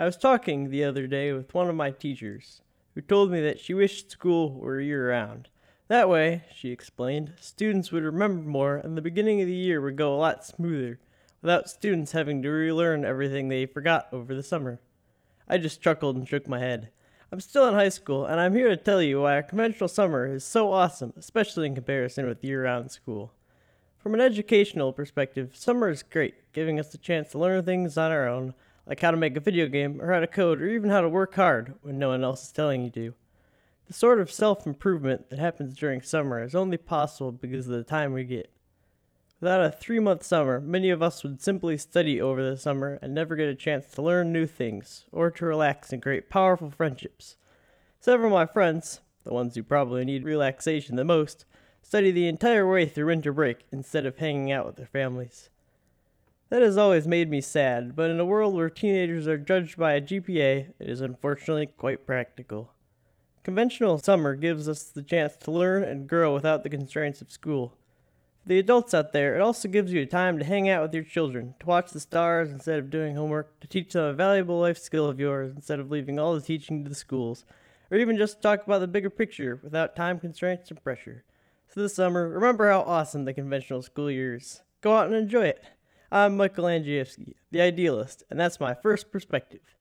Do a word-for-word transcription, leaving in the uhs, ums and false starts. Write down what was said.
I was talking the other day with one of my teachers, who told me that she wished school were year-round. That way, she explained, students would remember more and the beginning of the year would go a lot smoother, without students having to relearn everything they forgot over the summer. I just chuckled and shook my head. I'm still in high school, and I'm here to tell you why a conventional summer is so awesome, especially in comparison with year-round school. From an educational perspective, summer is great, giving us the chance to learn things on our own, like how to make a video game, or how to code, or even how to work hard when no one else is telling you to. The sort of self-improvement that happens during summer is only possible because of the time we get. Without a three-month summer, many of us would simply study over the summer and never get a chance to learn new things, or to relax and create powerful friendships. Several of my friends, the ones who probably need relaxation the most, study the entire way through winter break instead of hanging out with their families. That has always made me sad, but in a world where teenagers are judged by a G P A, it is unfortunately quite practical. Conventional summer gives us the chance to learn and grow without the constraints of school. For the adults out there, it also gives you time to hang out with your children, to watch the stars instead of doing homework, to teach them a valuable life skill of yours instead of leaving all the teaching to the schools, or even just talk about the bigger picture without time constraints and pressure. So this summer, remember how awesome the conventional school year is. Go out and enjoy it. I'm Michael Andrzejewski, the idealist, and that's my first perspective.